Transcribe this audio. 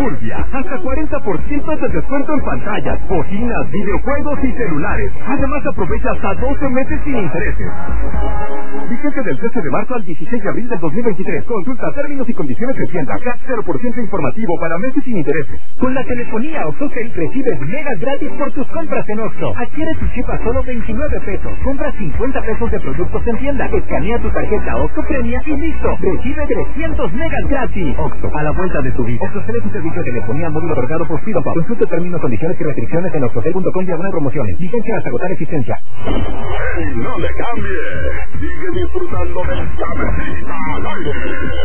Suburbia. Hasta 40% de descuento en pantallas, bocinas, videojuegos y celulares. Además aprovecha hasta 12 meses sin intereses. Vigente del 13 de marzo al 16 de abril del 2023. Consulta términos y condiciones en tienda. CAT 0% informativo para meses sin intereses. Con la telefonía OXXO recibes megas gratis por tus compras en OXXO. Adquiere tu chip a solo 29 pesos. Compra 50 pesos de productos en tienda. Escanea tu tarjeta OXXO Premia y listo. Recibe 300 megas gratis. OXXO, a la vuelta de tu vida. OXXO es un servicio de telefonía móvil otorgado por Freedom Pop. Consulte términos, condiciones y restricciones en oxxocel.com/promociones. Licencia hasta agotar existencia. ¡Hey, no le cambie! Sigue disfrutando del Cabecita al Aire.